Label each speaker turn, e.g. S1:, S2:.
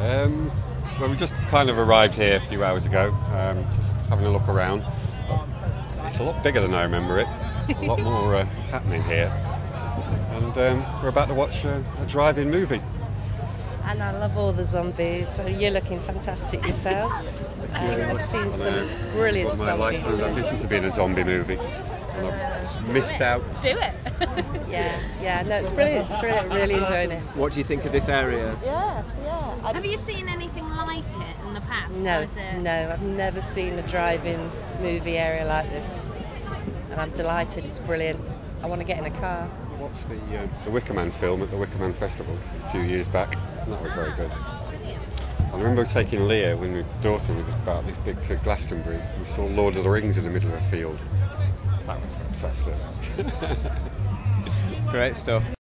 S1: Well, we just kind of arrived here a few hours ago, just having a look around. It's a lot bigger than I remember it. A lot more happening here. And we're about to watch a drive-in movie.
S2: And I love all the zombies. So you're looking fantastic yourselves. I've seen some brilliant
S1: My lifetime
S2: zombies.
S1: ambition to be in a zombie movie. And I've just missed out.
S3: Do it.
S2: Yeah, no, it's brilliant. It's brilliant. Really enjoying it.
S4: What do you think of this area?
S2: Yeah.
S3: Have you seen anything like it in the past?
S2: No,
S3: Or is it...
S2: no, I've never seen a drive-in movie area like this, and I'm delighted. It's brilliant. I want to get in a car.
S1: I watched the Wicker Man film at the Wicker Man Festival a few years back, and that was very good. I remember taking Leah when my daughter was about this big to Glastonbury. We saw Lord of the Rings in the middle of a field. That was fantastic.
S4: Great stuff.